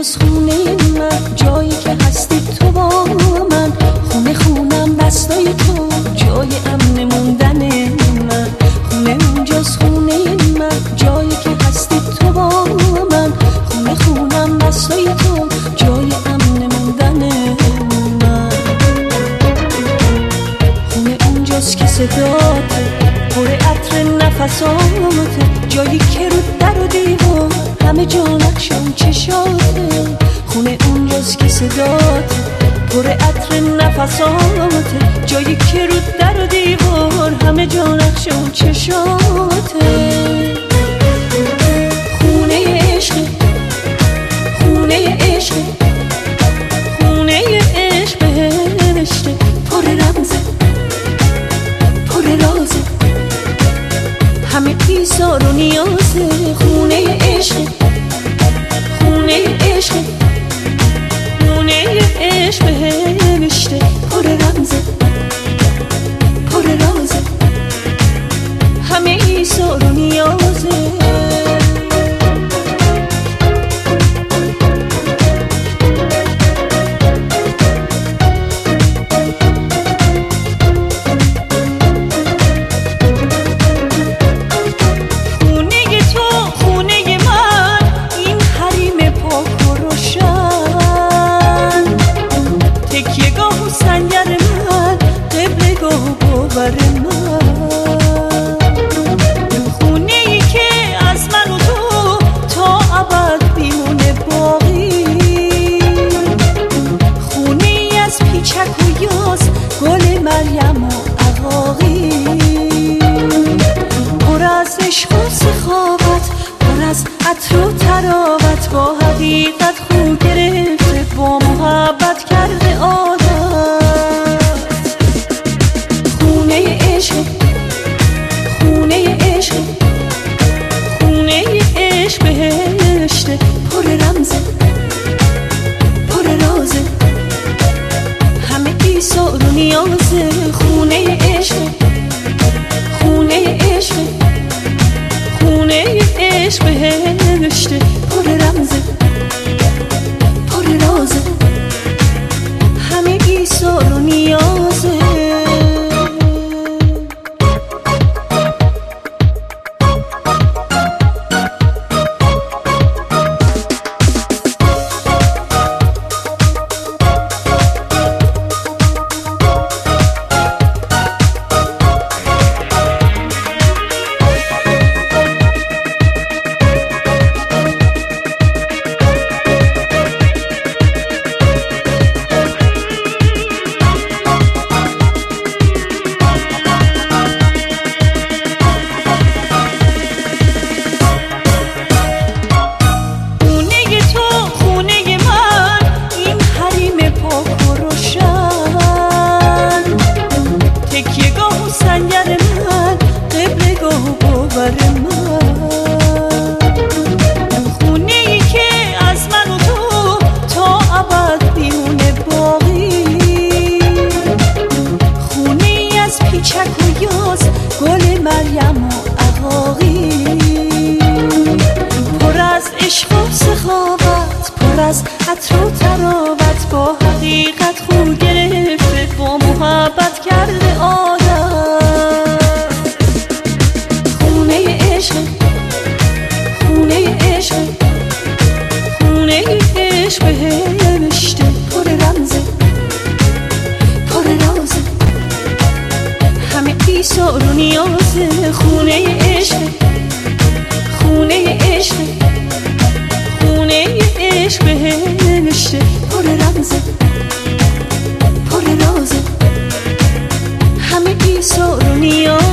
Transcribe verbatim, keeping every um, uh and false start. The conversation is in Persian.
اونجاست خونه من، جایی که هستی تو با من. خونه خونم دستای تو، جای امن موندن من. خونه اونجاست خونه من، جایی که هستی تو با من. خونه خونم دستای تو، جای امن موندن من. خونه اونجاست که صداته پر عطر نفساته، جایی که رو در و دیوار همه جا نقش اون چشاته. خونه اونجاست که صداته پر عطر نفساته، جایی که رو در و دیوار همه جا نقش اون چشاته. خونه عشق، خونه عشق، خونه عشق بهشته، پر رمزه پر رازه، همه ایثار و نیازه. خونه عشق، خونه عشق، خونه عشق بهشته، پر رمزه پر رازه، همه ایثار و نیازه. خونه‌ای که از من و تو تا ابد بیمونه باقی، خونه‌ای از پیچک و یاس، گل مریم و عقاقی، پر از عشق و سخاوت، پر از عطر و طراوت، با حقیقت خو گرفته، با محبت کرده عادت. خونه عشق، خونه عشق، خونه عشق بهشته، پر رمزه پر رازه، همه ایثار و نیازه. خونه عشق، خونه عشق، خونه عشق بهشته، پر رمزه پر رازه، همه ایثار و نیازه. خونه‌ای که از من و تو تا ابد بیمونه باقی، خونه‌ای از پیچک و یاس، گل مریم و عقاقی، پر از عشق و سخاوت، پر از عطر و طراوت، با حقیقت خو گرفته، با محبت کرده عادت. خونه عشق، خونه عشق، خونه عشق بهشته، پر رمزه پر رازه، همه ایثار و نیازه. خونه عشق، خونه عشق، خونه عشق بهشته، پر رمزه پر رازه، همه ایثار و نیازه.